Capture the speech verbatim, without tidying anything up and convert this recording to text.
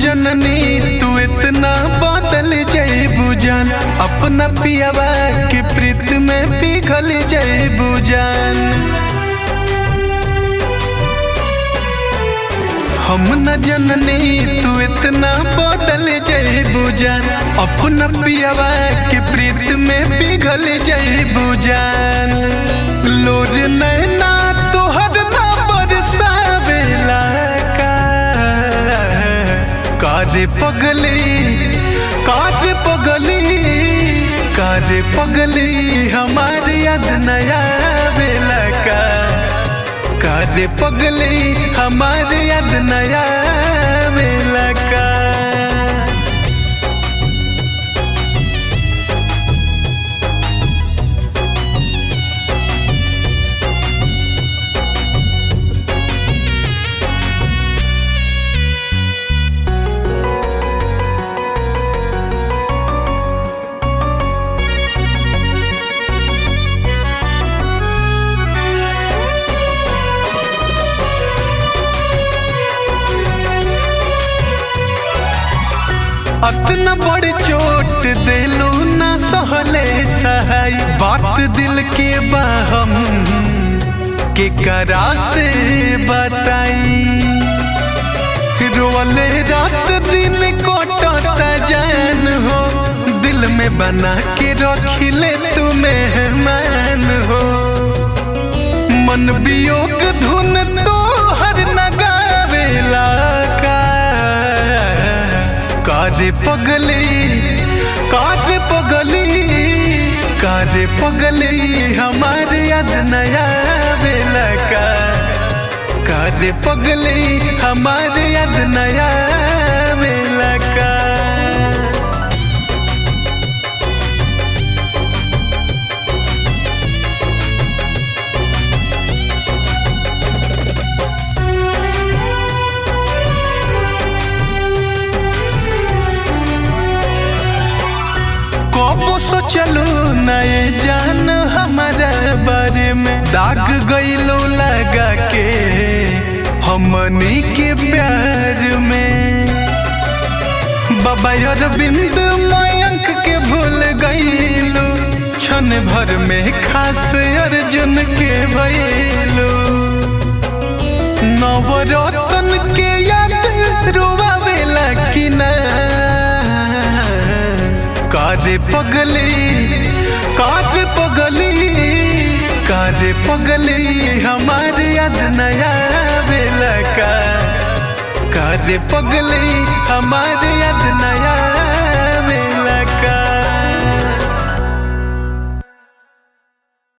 जननी तू इतना बदल जइबू जान, अपना पियावा के प्रीत में पिघल जइबू जान। हम न जननी तू इतना बदल जइबू जान, अपना पियावा के प्रीत में पिघल जइबू जान। लोर नैना तोहर ना बरसावेला का, काजे पगली काजे पगली काजे पगली हमारी याद नया बेला का, काजे पगली हमारी याद नया बेला का। अतना बड़ चोट दिलू ना सहले सहाय, बात दिल के बाहम के करा से बताई। रोले रात दिन कोटता जान हो, दिल में बना के रखिले तू मेहमान हो। मन वियोग धुन तो हर नगावेला का, काजे पगली काजे पगली काजे पगली हमारे याद नया बेला का, काजे पगली हमारे याद नया बेला का। कबो सोचलू नए जान हमारा बारे में, दाग गइलो लगा के हमनी के प्यार में। बाबा अरविंद मयंक के भूल गइलो, क्षण भर में खास अर्जुन के भइलो। नवरतन के याद रोवावेला कि ना, काजे पगली काजे पगली काजे पगली हमारी याद नया बेला का, काजे पगली हमारी याद नया